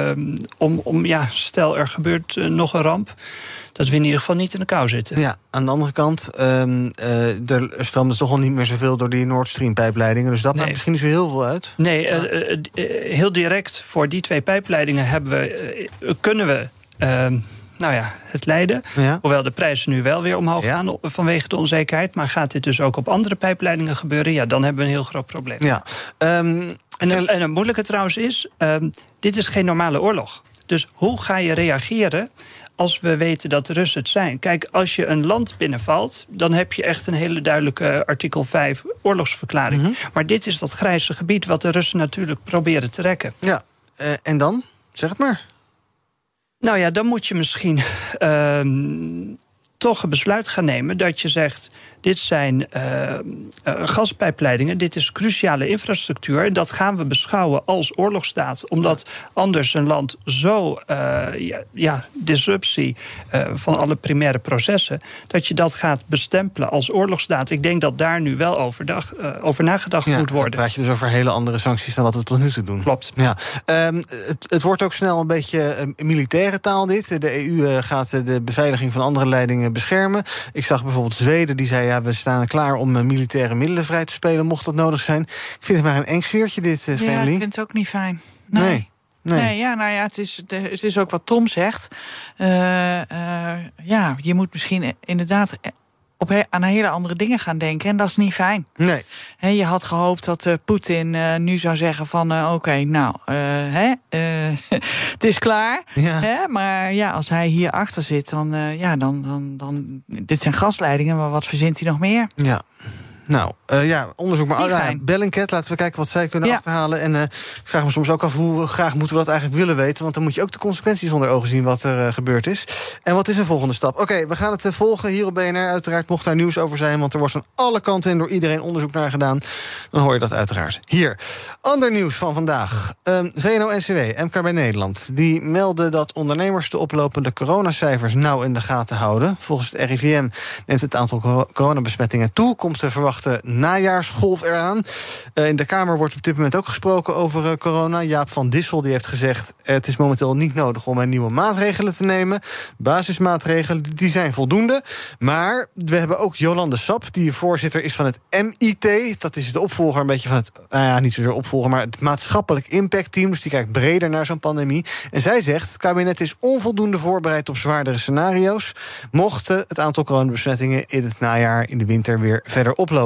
Stel er gebeurt nog een ramp, dat we in ieder geval niet in de kou zitten. Ja, aan de andere kant, er stroomde toch al niet meer zoveel door die Nord Stream pijpleidingen. Dus dat maakt misschien niet zo heel veel uit. Nee, heel direct voor die 2 pijpleidingen kunnen we het lijden. Ja. Hoewel de prijzen nu wel weer omhoog gaan vanwege de onzekerheid. Maar gaat dit dus ook op andere pijpleidingen gebeuren? Ja, dan hebben we een heel groot probleem. Ja. En het moeilijke trouwens is, dit is geen normale oorlog. Dus hoe ga je reageren als we weten dat de Russen het zijn? Kijk, als je een land binnenvalt, dan heb je echt een hele duidelijke artikel 5 oorlogsverklaring. Mm-hmm. Maar dit is dat grijze gebied wat de Russen natuurlijk proberen te rekken. Ja, en dan? Zeg het maar. Nou ja, dan moet je misschien toch een besluit gaan nemen dat je zegt, dit zijn gaspijpleidingen, dit is cruciale infrastructuur. En dat gaan we beschouwen als oorlogsstaat. Omdat anders een land zo disruptie van alle primaire processen, dat je dat gaat bestempelen als oorlogsstaat. Ik denk dat daar nu wel over nagedacht moet worden. Dan praat je dus over hele andere sancties dan wat we tot nu toe doen. Klopt. Ja. Het wordt ook snel een beetje militaire taal dit. De EU gaat de beveiliging van andere leidingen beschermen. Ik zag bijvoorbeeld Zweden, die zei, we staan klaar om militaire middelen vrij te spelen, mocht dat nodig zijn. Ik vind het maar een eng sfeertje, dit, Sveneli. Ja, ik vind het ook niet fijn. Nee. Het is ook wat Tom zegt. Je moet misschien inderdaad aan hele andere dingen gaan denken. En dat is niet fijn. Nee. Je had gehoopt dat Poetin nu zou zeggen van het is klaar. Ja. Maar als hij hier achter zit, dan dit zijn gasleidingen, maar wat verzint hij nog meer? Ja. Nou, onderzoek maar. Bellingcat, laten we kijken wat zij kunnen achterhalen. En ik vraag me soms ook af hoe graag moeten we dat eigenlijk willen weten. Want dan moet je ook de consequenties onder ogen zien wat er gebeurd is. En wat is een volgende stap? Oké, we gaan het volgen hier op BNR. Uiteraard mocht daar nieuws over zijn, want er wordt van alle kanten en door iedereen onderzoek naar gedaan. Dan hoor je dat uiteraard hier. Ander nieuws van vandaag. VNO-NCW, MKB Nederland, die melden dat ondernemers de oplopende coronacijfers nauw in de gaten houden. Volgens het RIVM neemt het aantal coronabesmettingen toe. Komt de verwachte najaarsgolf eraan. In de Kamer wordt op dit moment ook gesproken over corona. Jaap van Dissel die heeft gezegd, het is momenteel niet nodig om nieuwe maatregelen te nemen. Basismaatregelen, die zijn voldoende. Maar we hebben ook Jolande Sap, die voorzitter is van het MIT. Dat is de opvolger een beetje van het, niet zozeer opvolger, maar het maatschappelijk impactteam. Dus die kijkt breder naar zo'n pandemie. En zij zegt, het kabinet is onvoldoende voorbereid op zwaardere scenario's. Mochten het aantal coronabesmettingen in het najaar, in de winter weer verder oplopen.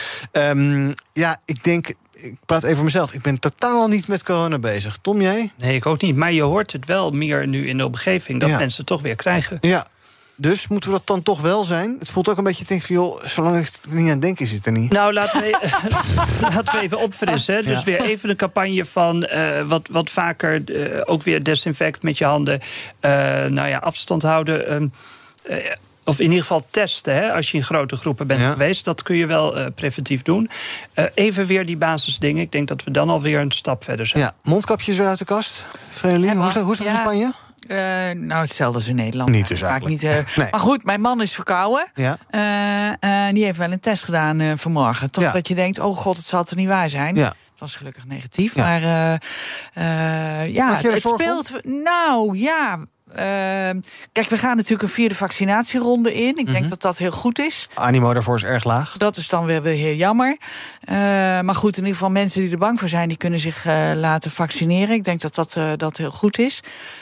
Ik praat even voor mezelf. Ik ben totaal niet met corona bezig. Tom, jij? Nee, ik ook niet. Maar je hoort het wel meer nu in de omgeving, dat mensen het toch weer krijgen. Ja. Dus moeten we dat dan toch wel zijn? Het voelt ook een beetje, ik denk van, joh, zolang ik er niet aan denk, is het er niet. Nou, laten we even opfrissen. Dus weer even de campagne van wat vaker, ook weer desinfect met je handen. Afstand houden. Of in ieder geval testen, als je in grote groepen bent geweest. Dat kun je wel preventief doen. Even weer die basisdingen. Ik denk dat we dan alweer een stap verder zijn. Ja, mondkapjes weer uit de de Vreemdeling, hoe is dat in Spanje? Hetzelfde als in Nederland. Niet dus eigenlijk. Nee. Maar goed, mijn man is verkouden. Ja. Die heeft wel een test gedaan vanmorgen. Toch dat je denkt, oh god, het zal er niet waar zijn. Ja. Het was gelukkig negatief. Ja. Maar het speelt. Kijk, we gaan natuurlijk een 4e vaccinatieronde in. Ik denk dat dat heel goed is. Animo daarvoor is erg laag. Dat is dan weer heel jammer. Maar goed, in ieder geval mensen die er bang voor zijn, die kunnen zich laten vaccineren. Ik denk dat heel goed is.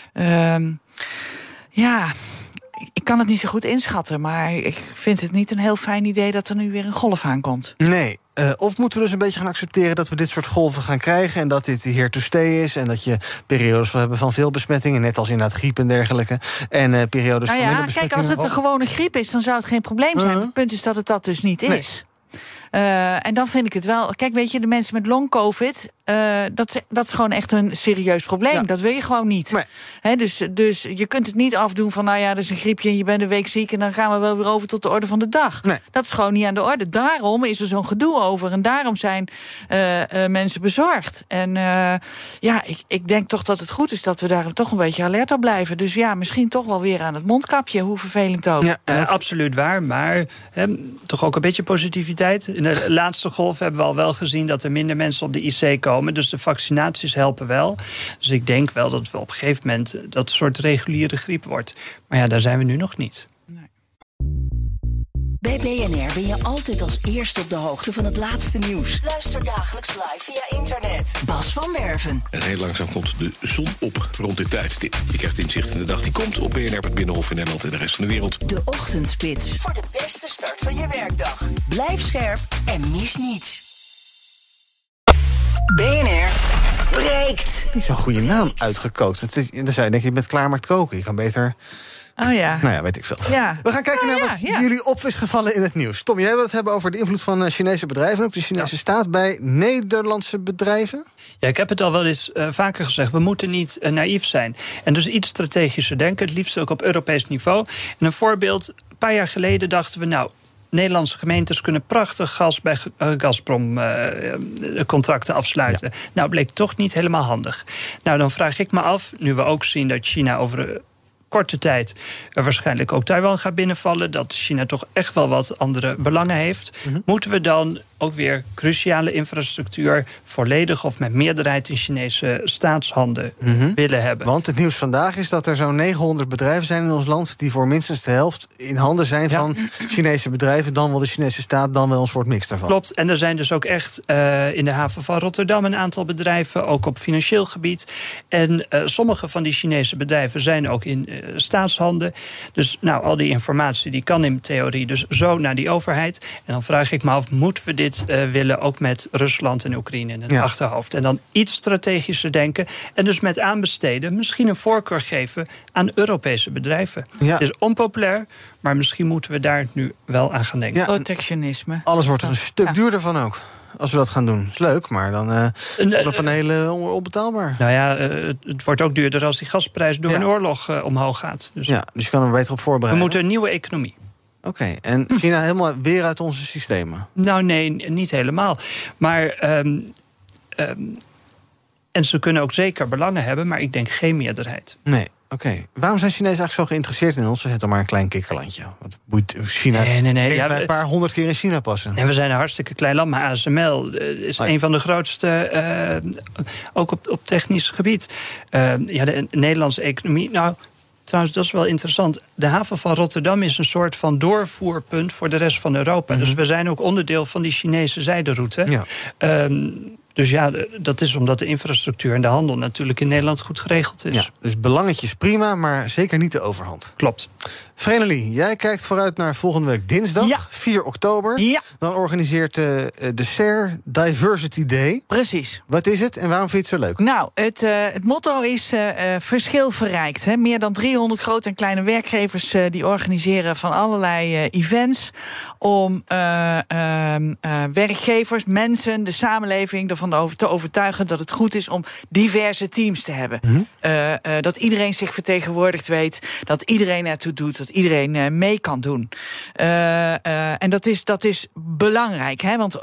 Ik kan het niet zo goed inschatten, maar ik vind het niet een heel fijn idee dat er nu weer een golf aankomt. Nee. Of moeten we dus een beetje gaan accepteren dat we dit soort golven gaan krijgen en dat dit here to stay is en dat je periodes zal hebben van veel besmettingen, net als inderdaad griep en dergelijke, en periodes van minder besmettingen. Kijk, als het een gewone griep is, dan zou het geen probleem zijn. Het punt is dat het dat dus niet is. En dan vind ik het wel. Kijk, weet je, de mensen met long-covid, dat is gewoon echt een serieus probleem. Ja. Dat wil je gewoon niet. Nee. Dus je kunt het niet afdoen van, dat is een griepje en je bent een week ziek en dan gaan we wel weer over tot de orde van de dag. Nee. Dat is gewoon niet aan de orde. Daarom is er zo'n gedoe over en daarom zijn mensen bezorgd. En ik denk toch dat het goed is dat we daar toch een beetje alert op blijven. Dus misschien toch wel weer aan het mondkapje, hoe vervelend ook. Ja, absoluut waar, maar toch ook een beetje positiviteit. In de laatste golf hebben we al wel gezien dat er minder mensen op de IC komen. Dus de vaccinaties helpen wel. Dus ik denk wel dat we op een gegeven moment dat soort reguliere griep wordt. Maar daar zijn we nu nog niet. BNR Bij BNR ben je altijd als eerste op de hoogte van het laatste nieuws. Luister dagelijks live via internet. Bas van Werven. En heel langzaam komt de zon op rond dit tijdstip. Je krijgt inzicht in de dag die komt op BNR, het Binnenhof in Nederland en de rest van de wereld. De Ochtendspits. Voor de beste start van je werkdag. Blijf scherp en mis niets. BNR breekt. Niet zo'n goede naam uitgekookt. Dan zou je denken, je bent klaar met koken. Je kan beter... Oh ja. Nou ja, weet ik veel. Ja. We gaan kijken naar wat jullie op is gevallen in het nieuws. Tom, jij wil het hebben over de invloed van Chinese bedrijven... op de Chinese staat bij Nederlandse bedrijven? Ja, ik heb het al wel eens vaker gezegd. We moeten niet naïef zijn. En dus iets strategischer denken. Het liefst ook op Europees niveau. En een voorbeeld, een paar jaar geleden dachten we... Nederlandse gemeentes kunnen prachtig gas bij Gazprom contracten afsluiten. Ja. Nou, bleek toch niet helemaal handig. Nou, dan vraag ik me af, nu we ook zien dat China over korte tijd waarschijnlijk ook Taiwan gaat binnenvallen, dat China toch echt wel wat andere belangen heeft. Moeten we dan ook weer cruciale infrastructuur volledig of met meerderheid in Chinese staatshanden willen hebben? Want het nieuws vandaag is dat er zo'n 900 bedrijven zijn in ons land die voor minstens de helft in handen zijn van Chinese bedrijven, dan wel de Chinese staat, dan wel een soort mix daarvan. Klopt, en er zijn dus ook echt in de haven van Rotterdam een aantal bedrijven, ook op financieel gebied. En sommige van die Chinese bedrijven zijn ook in staatshanden. Dus al die informatie die kan in theorie dus zo naar die overheid. En dan vraag ik me af, moeten we dit willen ook met Rusland en Oekraïne in het achterhoofd? En dan iets strategischer denken en dus met aanbesteden misschien een voorkeur geven aan Europese bedrijven. Ja. Het is onpopulair, maar misschien moeten we daar nu wel aan gaan denken. Ja. Protectionisme. Alles wordt er een stuk duurder van ook. Als we dat gaan doen. Is leuk, maar dan zonnepanelen onbetaalbaar. Nou ja, het wordt ook duurder als die gasprijs door een oorlog omhoog gaat. Dus ja, dus je kan er beter op voorbereiden. We moeten een nieuwe economie. Oké, en China helemaal weer uit onze systemen? Nou nee, niet helemaal. Maar en ze kunnen ook zeker belangen hebben, maar ik denk geen meerderheid. Nee. Oké. Waarom zijn Chinezen eigenlijk zo geïnteresseerd in ons? Ze zijn toch maar een klein kikkerlandje. Wat boeit China? Nee. Ja, een paar 100 keer in China passen. En we zijn een hartstikke klein land, maar ASML is een van de grootste, ook op technisch gebied. De Nederlandse economie. Nou, trouwens, dat is wel interessant. De haven van Rotterdam is een soort van doorvoerpunt voor de rest van Europa. Dus we zijn ook onderdeel van die Chinese zijderoute. Ja. Dus ja, dat is omdat de infrastructuur en de handel natuurlijk in Nederland goed geregeld is. Ja, dus belangetjes prima, maar zeker niet de overhand. Klopt. Vrenelie, jij kijkt vooruit naar volgende week dinsdag, 4 oktober. Ja. Dan organiseert de SER Diversity Day. Precies. Wat is het en waarom vind je het zo leuk? Nou, het motto is verschil verrijkt. Hè. Meer dan 300 grote en kleine werkgevers die organiseren van allerlei events om werkgevers, mensen, de samenleving ervan te overtuigen dat het goed is om diverse teams te hebben. Dat iedereen zich vertegenwoordigd weet, dat iedereen ertoe doet, dat iedereen mee kan doen. En dat is belangrijk, hè? Want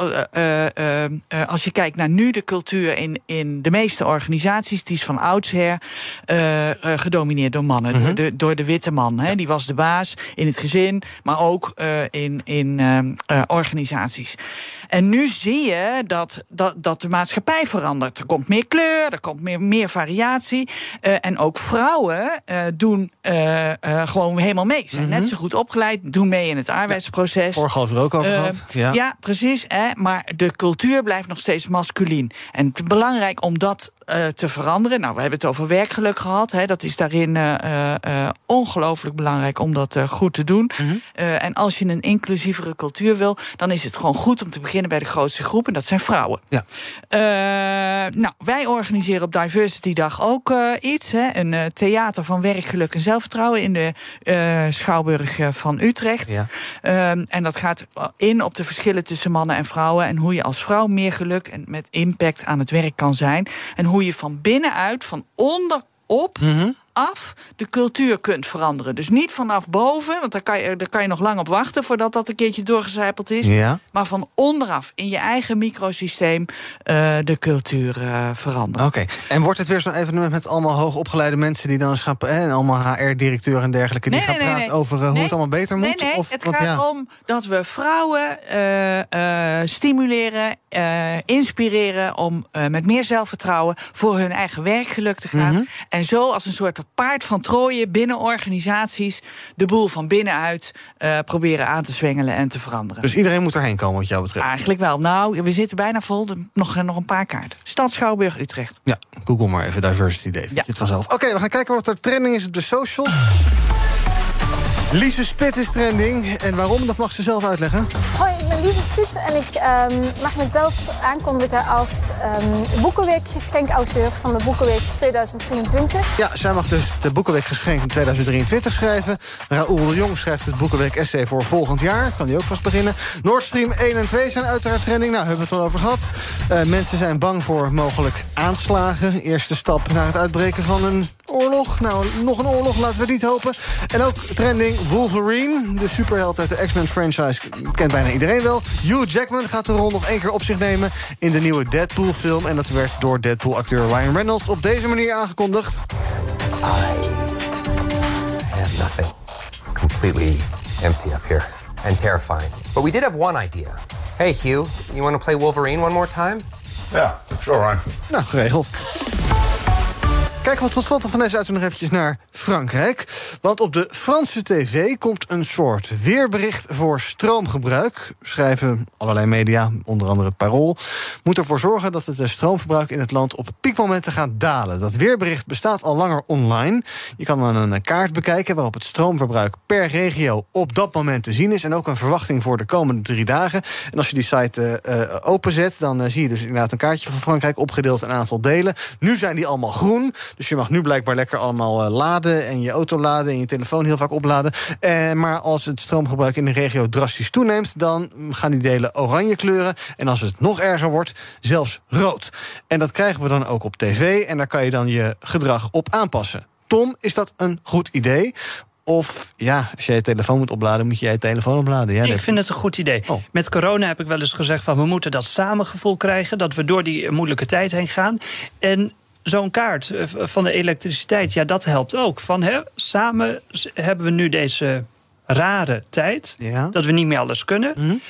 als je kijkt naar nu de cultuur in de meeste organisaties, die is van oudsher gedomineerd door mannen, door de witte man. Hè? Die was de baas in het gezin, maar ook in organisaties. En nu zie je dat de maatschappij verandert. Er komt meer kleur, er komt meer variatie. En ook vrouwen doen gewoon helemaal mee. Zijn net zo goed opgeleid, doen mee in het arbeidsproces. Vorige half uur ook over gehad. Ja, precies. Maar de cultuur blijft nog steeds masculien. En het is belangrijk om dat te veranderen. Nou, we hebben het over werkgeluk gehad. Hè. Dat is daarin ongelooflijk belangrijk om dat goed te doen. En als je een inclusievere cultuur wil, dan is het gewoon goed om te beginnen bij de grootste groep. En dat zijn vrouwen. Ja. Wij organiseren op Diversity Dag ook iets. Hè. Een theater van werkgeluk en zelfvertrouwen in de Schouwburg van Utrecht. Ja. En dat gaat in op de verschillen tussen mannen en vrouwen. En hoe je als vrouw meer geluk en met impact aan het werk kan zijn. En hoe je van binnenuit, van onderop af de cultuur kunt veranderen. Dus niet vanaf boven, want daar kan je nog lang op wachten voordat dat een keertje doorgecijpeld is. Ja. Maar van onderaf, in je eigen microsysteem, de cultuur veranderen. Oké. En wordt het weer zo'n evenement met allemaal hoogopgeleide mensen die dan eens gaan, en allemaal HR-directeuren en dergelijke, die gaan praten over hoe het allemaal beter moet? Nee, het gaat om dat we vrouwen stimuleren, inspireren om met meer zelfvertrouwen voor hun eigen werkgeluk te gaan. En zo als een soort soort paard van Troje binnen organisaties de boel van binnenuit proberen aan te zwengelen en te veranderen. Dus iedereen moet erheen komen wat jou betreft? Eigenlijk wel. Nou, we zitten bijna vol. Nog een paar kaarten. Stad Schouwburg, Utrecht. Ja, Google maar even Diversity Day. Ja. Het vanzelf. Oké, we gaan kijken wat er trending is op de socials. Lise Spit is trending. En waarom, dat mag ze zelf uitleggen. Hoi, ik ben Lise Spit en ik mag mezelf aankondigen als Boekenweek-geschenkauteur van de Boekenweek 2023. Ja, zij mag dus de Boekenweek-geschenk van 2023 schrijven. Raoul de Jong schrijft het Boekenweek-essay voor volgend jaar. Kan die ook vast beginnen. Nord Stream 1 en 2 zijn uiteraard trending. Nou, hebben we het al over gehad. Mensen zijn bang voor mogelijk aanslagen. Eerste stap naar het uitbreken van een oorlog. Nou, nog een oorlog, laten we het niet hopen. En ook trending Wolverine, de superheld uit de X-Men franchise, kent bijna iedereen wel. Hugh Jackman gaat de rol nog 1 keer op zich nemen in de nieuwe Deadpool-film. En dat werd door Deadpool-acteur Ryan Reynolds op deze manier aangekondigd. I have nothing. Completely empty up here. And terrifying. But we did have one idea. Hey Hugh, you want to play Wolverine one more time? Yeah, sure, Ryan. Nou, geregeld. Kijken we tot slot van deze uitzending nog eventjes naar Frankrijk. Want op de Franse tv komt een soort weerbericht voor stroomgebruik. Schrijven allerlei media, onder andere het Parool. Moet ervoor zorgen dat het stroomverbruik in het land op piekmomenten gaat dalen. Dat weerbericht bestaat al langer online. Je kan dan een kaart bekijken waarop het stroomverbruik per regio op dat moment te zien is. En ook een verwachting voor de komende 3 dagen. En als je die site openzet, dan zie je dus inderdaad een kaartje van Frankrijk opgedeeld in een aantal delen. Nu zijn die allemaal groen. Dus je mag nu blijkbaar lekker allemaal laden en je auto laden en je telefoon heel vaak opladen. Maar als het stroomgebruik in de regio drastisch toeneemt, dan gaan die delen oranje kleuren. En als het nog erger wordt, zelfs rood. En dat krijgen we dan ook op tv en daar kan je dan je gedrag op aanpassen. Tom, is dat een goed idee? Of ja, als jij je telefoon moet opladen, moet je je telefoon opladen. Ja, ik vind het een goed idee. Oh. Met corona heb ik wel eens gezegd van we moeten dat samengevoel krijgen, dat we door die moeilijke tijd heen gaan. En zo'n kaart van de elektriciteit, ja, dat helpt ook. Samen hebben we nu deze rare tijd, dat we niet meer alles kunnen. Mm-hmm.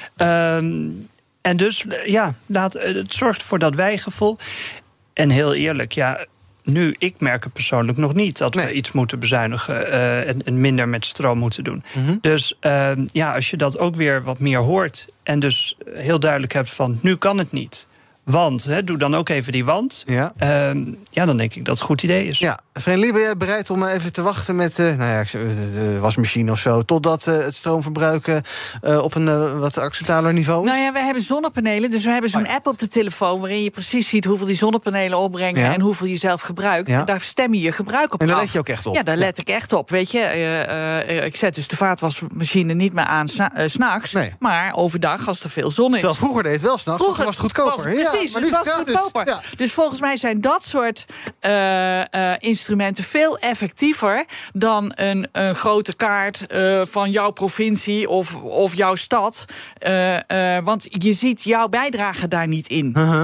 En dus, ja, het zorgt voor dat wijgevoel. En heel eerlijk, ja, nu, ik merk het persoonlijk nog niet dat we iets moeten bezuinigen en minder met stroom moeten doen. Mm-hmm. Dus als je dat ook weer wat meer hoort en dus heel duidelijk hebt van nu kan het niet. Want, doe dan ook even die wand. Ja. Dan denk ik dat het een goed idee is. Ja, Vreemdeling, ben jij bereid om even te wachten met de wasmachine of zo, totdat het stroomverbruik op een wat acceptabeler niveau is? Nou ja, we hebben zonnepanelen, dus we hebben zo'n app op de telefoon waarin je precies ziet hoeveel die zonnepanelen opbrengen en hoeveel je zelf gebruikt. Ja. Daar stem je gebruik op af. En daar let je ook echt op? Ja, daar let ik echt op. Weet je, ik zet dus de vaatwasmachine niet meer aan 's nachts, maar overdag als er veel zon is. Terwijl vroeger deed het wel 's nachts, was het goedkoper. Precies, maar het was goedkoper. Ja. Dus volgens mij zijn dat soort instrumenten veel effectiever dan een grote kaart van jouw provincie of jouw stad. Want je ziet jouw bijdrage daar niet in. Uh-huh.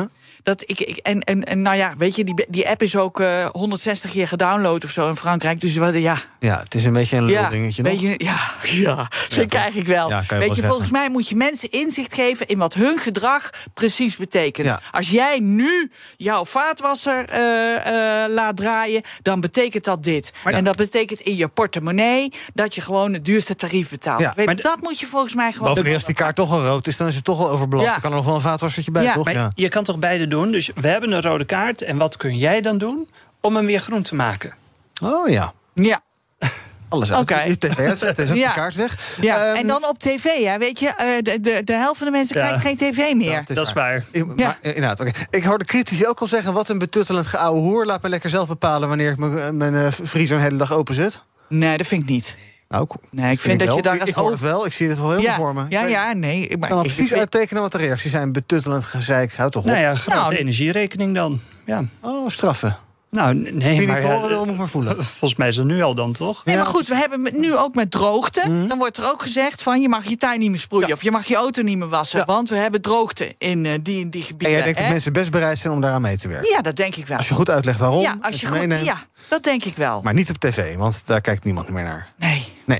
Nou ja, weet je, die app is ook 160 keer gedownload of zo in Frankrijk. Dus ja, het is een beetje een lulldingetje nog. Dat krijg ik wel. Ja, weet je, volgens mij moet je mensen inzicht geven in wat hun gedrag precies betekent. Ja. Als jij nu jouw vaatwasser laat draaien, dan betekent dat dit. En dat betekent in je portemonnee dat je gewoon het duurste tarief betaalt. Ja. Maar dat moet je volgens mij gewoon... Bovendien, als die kaart toch al rood is, dan is het toch al overbelast. Dan kan er nog wel een vaatwassertje bij, toch? Maar je kan toch beide doen? Dus we hebben een rode kaart. En wat kun jij dan doen om hem weer groen te maken? Oh ja. Ja. Alles uit. Okay. TV uitzetten, is ook de kaart weg. Ja, en dan op tv, hè, weet je. De helft van de mensen kijkt geen tv meer. Ja, dat is waar. Maar, inderdaad, okay. Ik hoorde critici ook al zeggen, wat een betuttelend geouwe hoer. Laat me lekker zelf bepalen wanneer ik mijn vriezer een hele dag open zet. Nee, dat vind ik niet. Nou, ik vind dat je daar ik hoor het wel, ik zie het wel helemaal voor me. Ik kan precies uittekenen wat de reacties zijn. Betuttelend gezeik, houd toch op. Nou ja, grote energierekening dan. Ja. Oh, straffen. Nou, nee, wie niet horen wil, moet maar voelen. Volgens mij is het nu al dan, toch? Nee, maar goed, we hebben nu ook met droogte. Mm-hmm. Dan wordt er ook gezegd van je mag je tuin niet meer sproeien of je mag je auto niet meer wassen, want we hebben droogte in die gebieden. En jij denkt dat mensen best bereid zijn om daaraan mee te werken? Ja, dat denk ik wel. Als je goed uitlegt waarom, ja, dat denk ik wel. maar niet op tv, want daar kijkt niemand meer naar. Nee.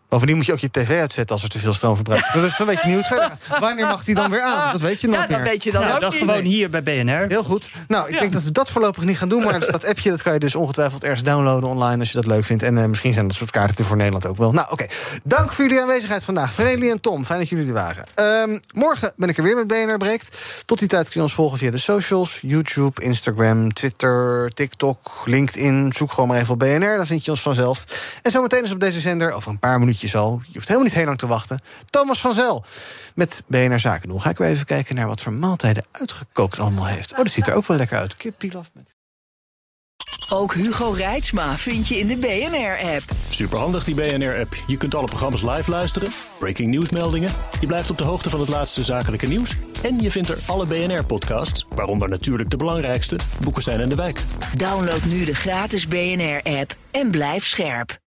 Bovendien moet je ook je tv uitzetten als er te veel stroom verbruikt. Dus dan weet je niet hoe het verder gaat. Wanneer mag die dan weer aan? Dat weet je nooit meer. Dat weet je dan ook niet. Gewoon hier bij BNR. Heel goed. Nou, ik denk dat we dat voorlopig niet gaan doen. Maar dat appje dat kan je dus ongetwijfeld ergens downloaden online als je dat leuk vindt. En misschien zijn dat soort kaarten voor Nederland ook wel. Nou, oké. Dank voor jullie aanwezigheid vandaag. Vreli en Tom, fijn dat jullie er waren. Morgen ben ik er weer met BNR Breekt. Tot die tijd kun je ons volgen via de socials. YouTube, Instagram, Twitter, TikTok, LinkedIn. Zoek gewoon maar even op BNR, dan vind je ons vanzelf. En zometeen is op deze zender, over een paar minuutjes al, je hoeft helemaal niet heel lang te wachten, Thomas van Zel met BNR Zaken doen. Ga ik weer even kijken naar wat voor maaltijden uitgekookt allemaal heeft. Dat ziet er ook wel lekker uit. Kip pilaf met... Ook Hugo Reitsma vind je in de BNR-app. Superhandig die BNR-app. Je kunt alle programma's live luisteren, breaking nieuwsmeldingen, je blijft op de hoogte van het laatste zakelijke nieuws en je vindt er alle BNR-podcasts, waaronder natuurlijk de belangrijkste, Boeken zijn in de wijk. Download nu de gratis BNR-app en blijf scherp.